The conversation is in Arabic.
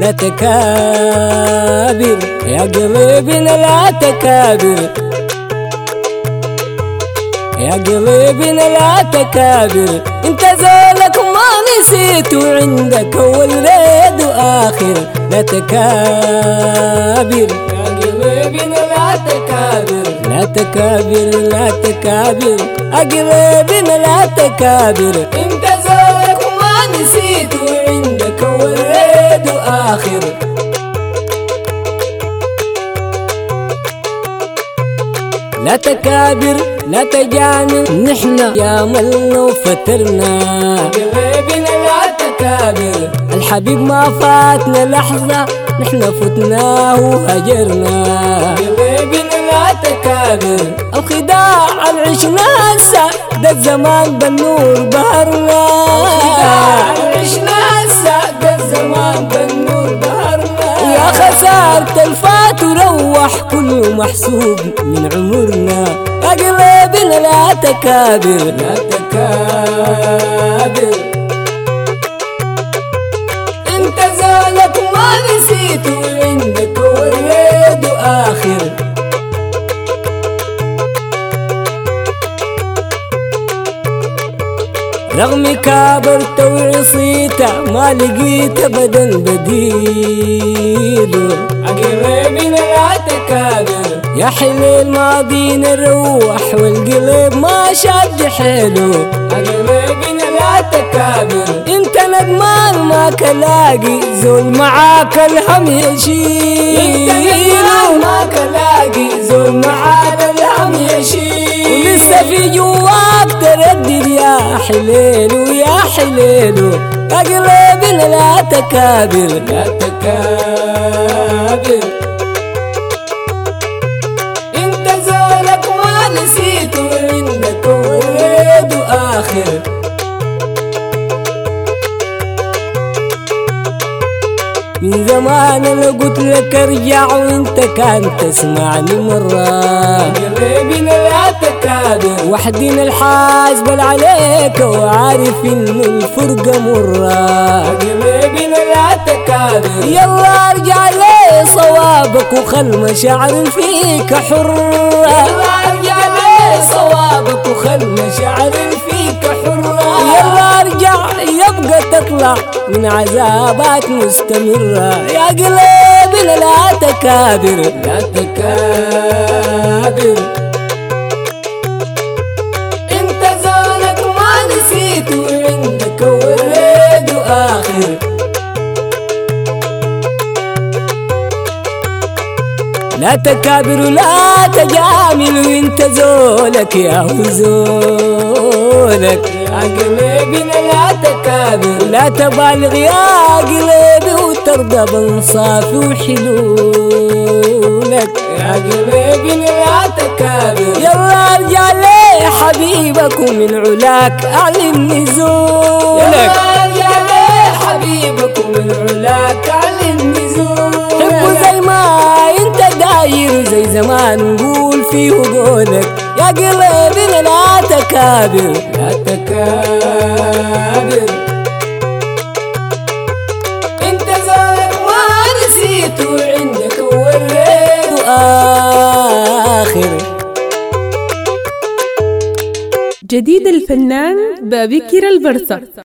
لا تكابر يا قلبنا لا تكابر يا قلبنا لا تكابر. انت زولك ما نسيت وعندك اول ريد واخر. لا تكابر يا قلبنا لا تكابر لا تكابر لا تكابر يا قلبنا لا تكابر. انت زولك ما نسيت وعندك اول ريد واخر. لا تكابر لا تجامل نحنا يا ملنا وفترنا. قلبنا لا تكابر الحبيب ما فاتنا لحظة نحنا فتناه وهجرنا. قلبنا لا تكابر الخداع عشنا هسه ده الزمان بالنور بهرنا. الخداع عشنا هسه ده الزمان بالنور بهرنا. يا خسارة الفات وروح كله محسوب من عمرنا. يا قلبنا لا تكابر لا تكابر. انت زولك ما نسيت وعندك ولد واخر. رغم كابرت وعصيت ما لقيت ابدا بديل. قلبنا لا تكابر يا حليل ماضينا نروح والقلب ما شد حيله. قلبنا لا تكابر انت ندمان ما كلاقي زول معاك الهم يشيل. انت ندمان ما كلاقي زول معاك الهم يشيل. ولسه في جواك تردد يا حليل ويا حليل. يا قلبنا لا تكابر لا تكابر. انت زولك ما نسيت وعندك ولد واخر. من زمان انا قلت لك ارجع وانت كان تسمعني مرة. قلبنا لا تكابر وحدين الحاسبل عليك وعارف انه الفرقة مرة. قلبنا لا تكابر يلا ارجع لي صوابك وخل مشاعر فيك حرة. يلا ارجع لي صوابك وخل مشاعر فيك حرة. يلا ارجع يبقى تطلع من عذابات مستمرة. يا قلبنا لا تكابر لا تكابر. انت زولك ما نسيت وعندك ولد واخر. لا تكابر ولا تجامل وانت زولك يا زولك. يا قلبنا لا تكابر لا تبالغ يا قلبي وترضى بانصافي وحلولك. يا قلبنا لا تكابر يلا ارجع لي حبيبك ومن علاك اعلن نزولك. يلا ارجع لي حبيبك ومن علاك اعلن نزولك. حبه زي ما انت داير زي زمان نقول فيه قولك. يا قلبنا لا تكابر لا تكابر. انت زولك ما نسيت وعندك ولد واخر. جديد الفنان بابكر البرصة.